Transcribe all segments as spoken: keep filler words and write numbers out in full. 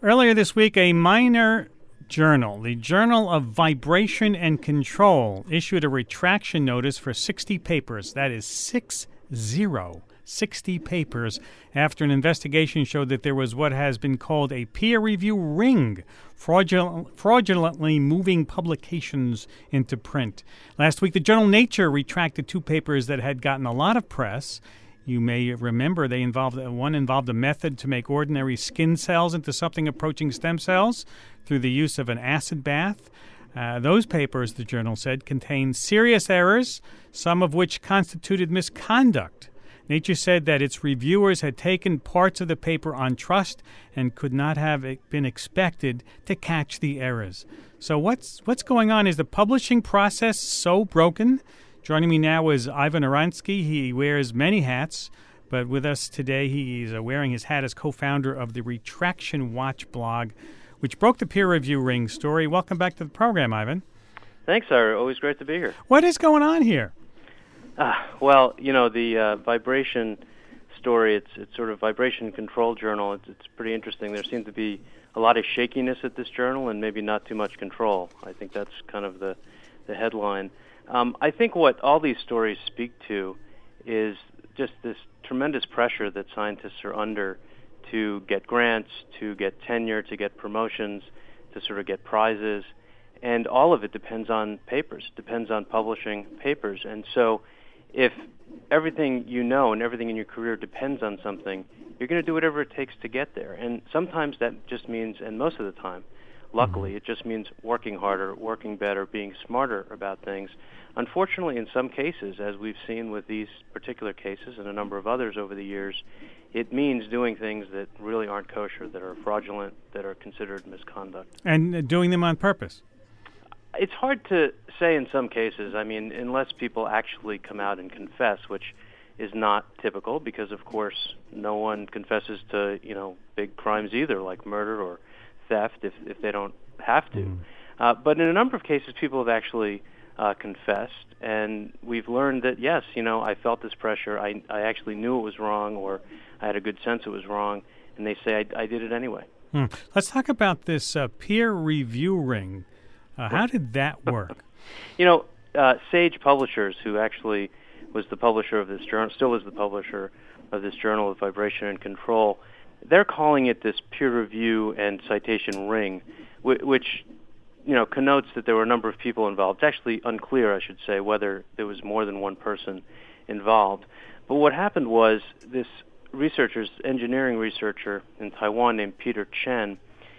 Earlier this week, a minor journal, the Journal of Vibration and Control, issued a retraction notice for sixty papers. That is six zero, sixty papers, after an investigation showed that there was what has been called a peer review ring, fraudulent, fraudulently moving publications into print. Last week, the journal Nature retracted two papers that had gotten a lot of press. You may remember they involved one involved a method to make ordinary skin cells into something approaching stem cells through the use of an acid bath. Uh, those papers, the journal said, contained serious errors, some of which constituted misconduct. Nature said that its reviewers had taken parts of the paper on trust and could not have been expected to catch the errors. So what's what's going on? Is the publishing process so broken? Joining me now is Ivan Oransky. He wears many hats, but with us today he is wearing his hat as co-founder of the Retraction Watch blog, which broke the peer review ring story. Welcome back to the program, Ivan. Thanks, Ira. Always great to be here. What is going on here? Uh, well, you know, the uh, vibration story, it's it's sort of vibration control journal. It's, it's pretty interesting. There seems to be a lot of shakiness at this journal and maybe not too much control. I think that's kind of the, the headline. Um, I think what all these stories speak to is just this tremendous pressure that scientists are under to get grants, to get tenure, to get promotions, to sort of get prizes. And all of it depends on papers, depends on publishing papers. And so if everything you know and everything in your career depends on something, you're going to do whatever it takes to get there. And sometimes that just means, and most of the time, luckily, it just means working harder, working better, being smarter about things. Unfortunately, in some cases, as we've seen with these particular cases and a number of others over the years, it means doing things that really aren't kosher, that are fraudulent, that are considered misconduct. And doing them on purpose. It's hard to say in some cases. I mean, unless people actually come out and confess, which is not typical because, of course, no one confesses to, you know, big crimes either, like murder or theft, if, if they don't have to. Mm. Uh, but in a number of cases, people have actually uh, confessed, and we've learned that, yes, you know, I felt this pressure, I, I actually knew it was wrong, or I had a good sense it was wrong, and they say I, I did it anyway. Hmm. Let's talk about this uh, peer review ring. Uh, how did that work? You know, uh, Sage Publishers, who actually was the publisher of this journal, still is the publisher of this Journal of Vibration and Control, they're calling it this peer review and citation ring, which, you know, connotes that there were a number of people involved. It's actually unclear, I should say, whether there was more than one person involved. But what happened was this researcher, engineering researcher in Taiwan named Peter Chen,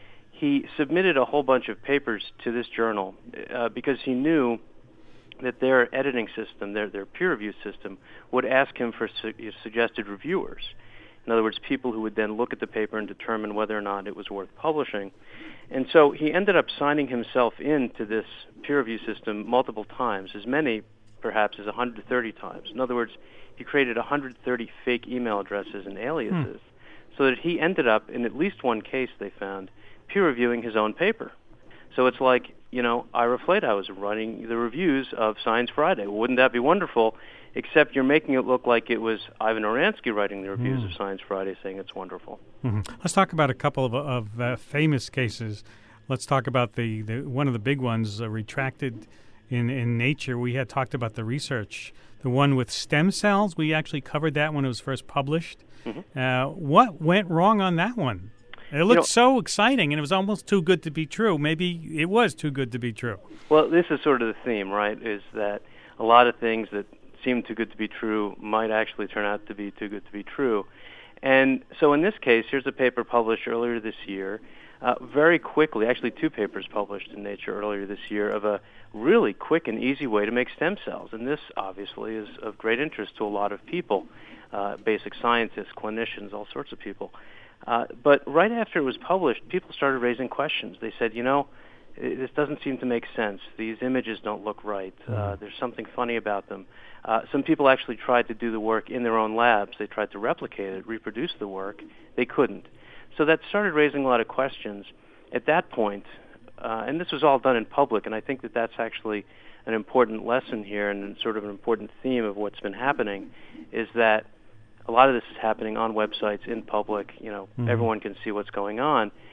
he submitted a whole bunch of papers to this journal uh, because he knew that their editing system, their, their peer review system, would ask him for su- suggested reviewers. In other words, people who would then look at the paper and determine whether or not it was worth publishing. And so he ended up signing himself into this peer review system multiple times, as many perhaps as one hundred thirty times. In other words, he created one hundred thirty fake email addresses and aliases hmm. so that he ended up, in at least one case they found, peer reviewing his own paper. So it's like, you know, Ira Flatow was running the reviews of Science Friday. Wouldn't that be wonderful? Except you're making it look like it was Ivan Oransky writing the reviews mm. of Science Friday, saying it's wonderful. Mm-hmm. Let's talk about a couple of, of uh, famous cases. Let's talk about the, the one of the big ones, uh, retracted in, in Nature. We had talked about the research. The one with stem cells, we actually covered that when it was first published. Mm-hmm. Uh, what went wrong on that one? It looked you know, so exciting, and it was almost too good to be true. Maybe it was too good to be true. Well, this is sort of the theme, right, is that a lot of things that seem too good to be true might actually turn out to be too good to be true. And so in this case, here's a paper published earlier this year, uh, very quickly, actually two papers published in Nature earlier this year, of a really quick and easy way to make stem cells. And this, obviously, is of great interest to a lot of people, uh, basic scientists, clinicians, all sorts of people. Uh, but right after it was published, people started raising questions. They said, you know, this doesn't seem to make sense. These images don't look right. Uh, there's something funny about them. Uh, some people actually tried to do the work in their own labs. They tried to replicate it, reproduce the work. They couldn't. So that started raising a lot of questions. At that point, uh, and this was all done in public, and I think that that's actually an important lesson here and sort of an important theme of what's been happening, is that a lot of this is happening on websites, in public. You know, mm-hmm. everyone can see what's going on.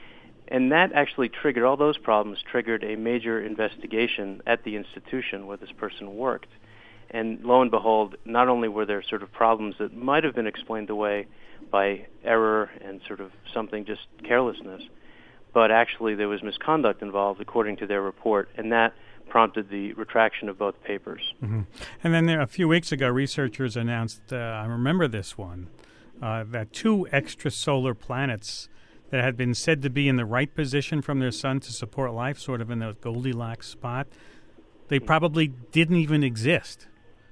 And that actually triggered, all those problems triggered a major investigation at the institution where this person worked. And lo and behold, not only were there sort of problems that might have been explained away by error and sort of something, just carelessness, but actually there was misconduct involved according to their report, and that prompted the retraction of both papers. Mm-hmm. And then there, a few weeks ago, researchers announced, uh, I remember this one, uh, that two extrasolar planets that had been said to be in the right position from their sun to support life, sort of in the Goldilocks spot, they probably didn't even exist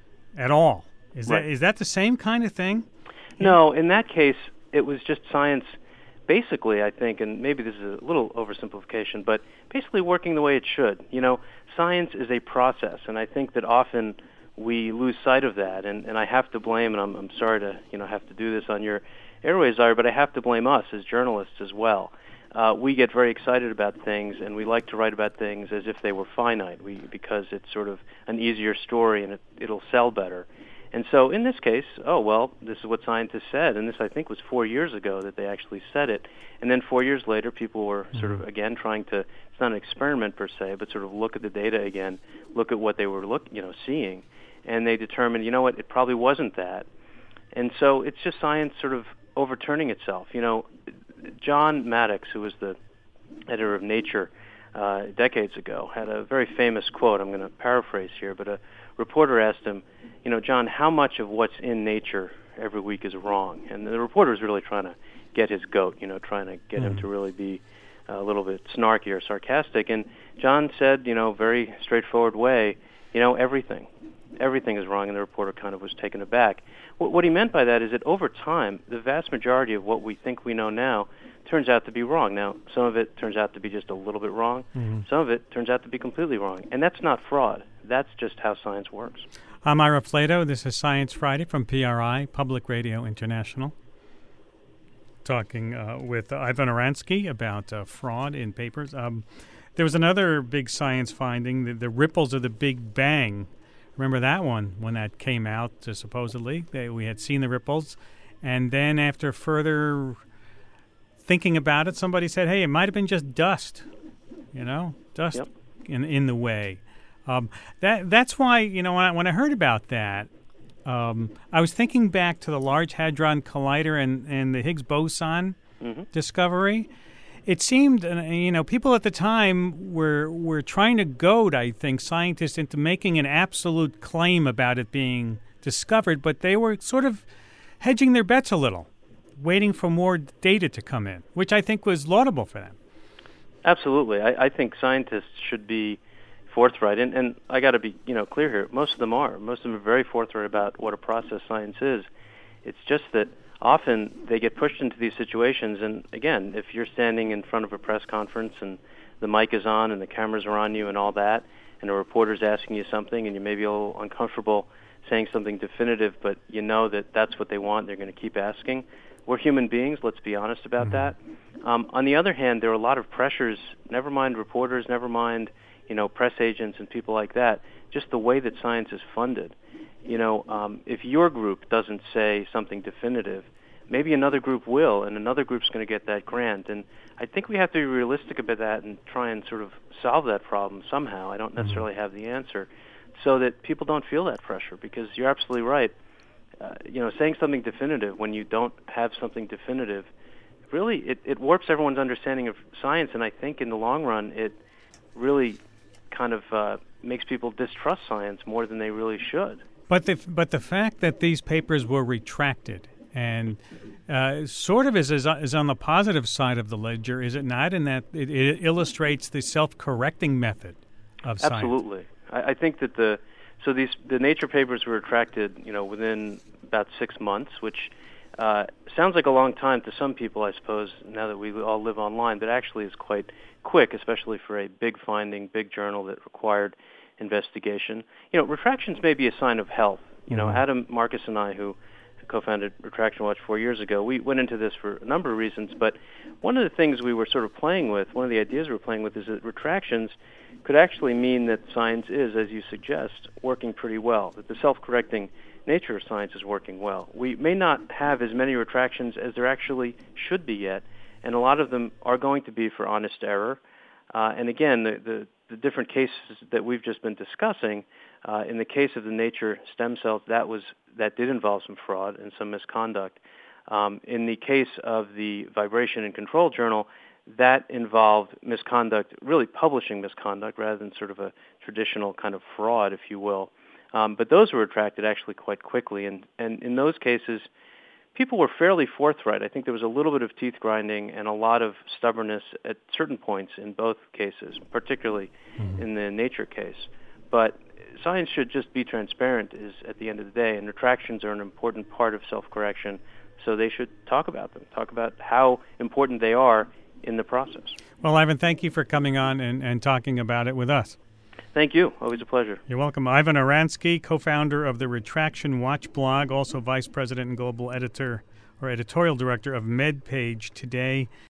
at all. Is right. that is that the same kind of thing? No, in that case, it was just science, basically, I think, and maybe this is a little oversimplification, but basically working the way it should. You know, science is a process, and I think that often we lose sight of that, and, and I have to blame, and I'm, I'm sorry to, you know, have to do this on your airways, Ira, but I have to blame us as journalists as well. Uh, we get very excited about things, and we like to write about things as if they were finite, we, because it's sort of an easier story and it, it'll sell better. And so in this case, oh, well, this is what scientists said, and this, I think, was four years ago that they actually said it. And then four years later, people were sort of, again, trying to, it's not an experiment per se, but sort of look at the data again, look at what they were look, you know, seeing, and they determined, you know what, it probably wasn't that. And so it's just science sort of overturning itself. You know, John Maddox, who was the editor of Nature uh, decades ago, had a very famous quote. I'm going to paraphrase here, but a reporter asked him, you know, John, how much of what's in Nature every week is wrong? And the reporter was really trying to get his goat, you know, trying to get mm-hmm. him to really be a little bit snarky or sarcastic. And John said, you know, very straightforward way, you know, everything. Everything is wrong, and the reporter kind of was taken aback. What, what he meant by that is that over time, the vast majority of what we think we know now turns out to be wrong. Now, some of it turns out to be just a little bit wrong. Mm-hmm. Some of it turns out to be completely wrong. And that's not fraud. That's just how science works. I'm Ira Flatow. This is Science Friday from P R I, Public Radio International. Talking uh, with Ivan Oransky about uh, fraud in papers. Um, there was another big science finding, the, the ripples of the Big Bang. Remember that one when that came out, uh, supposedly? They, we had seen the ripples. And then after further thinking about it, somebody said, hey, it might have been just dust, you know, dust yep. in in the way. Um, that That's why, you know, when I, when I heard about that, um, I was thinking back to the Large Hadron Collider and, and the Higgs boson mm-hmm. discovery. It seemed, uh, you know, people at the time were were trying to goad, I think, scientists into making an absolute claim about it being discovered, but they were sort of hedging their bets a little, waiting for more data to come in, which I think was laudable for them. Absolutely. I, I think scientists should be forthright, and, and I got to be, you know, clear here. Most of them are. Most of them are very forthright about what a process science is. It's just that often they get pushed into these situations, and again, if you're standing in front of a press conference and the mic is on and the cameras are on you and all that, and a reporter's asking you something and you may be a little uncomfortable saying something definitive, but you know that that's what they want, they're going to keep asking. We're human beings, let's be honest about mm-hmm. that. Um, on the other hand, there are a lot of pressures, never mind reporters, never mind, you know, press agents and people like that, just the way that science is funded. You know, um, if your group doesn't say something definitive, maybe another group will, and another group's going to get that grant. And I think we have to be realistic about that and try and sort of solve that problem somehow. I don't necessarily have the answer, so that people don't feel that pressure, because you're absolutely right. Uh, you know, saying something definitive when you don't have something definitive, really, it, it warps everyone's understanding of science, and I think in the long run, it really kind of uh, makes people distrust science more than they really should. But the but the fact that these papers were retracted and uh, sort of is, is is on the positive side of the ledger, is it not? In that it, it illustrates the self-correcting method of science. Absolutely, I, I think that the so these the Nature papers were retracted, you know, within about six months, which uh, sounds like a long time to some people, I suppose, now that we all live online, but actually is quite quick, especially for a big finding, big journal that required investigation. You know, retractions may be a sign of health. You know, mm-hmm. Adam Marcus and I, who co-founded Retraction Watch four years ago, we went into this for a number of reasons, but one of the things we were sort of playing with, one of the ideas we were playing with is that retractions could actually mean that science is, as you suggest, working pretty well, that the self-correcting nature of science is working well. We may not have as many retractions as there actually should be yet, and a lot of them are going to be for honest error. Uh, and again, the, the, the different cases that we've just been discussing, uh, in the case of the Nature stem cells, that was that did involve some fraud and some misconduct. Um, in the case of the Vibration and Control Journal, that involved misconduct, really publishing misconduct rather than sort of a traditional kind of fraud, if you will. Um, but those were retracted actually quite quickly. And, and in those cases, people were fairly forthright. I think there was a little bit of teeth grinding and a lot of stubbornness at certain points in both cases, particularly mm-hmm. in the Nature case. But science should just be transparent is at the end of the day, and retractions are an important part of self-correction, so they should talk about them, talk about how important they are in the process. Well, Ivan, thank you for coming on and, and talking about it with us. Thank you. Always a pleasure. You're welcome. Ivan Oransky, co-founder of the Retraction Watch blog, also vice president and global editor or editorial director of MedPage Today.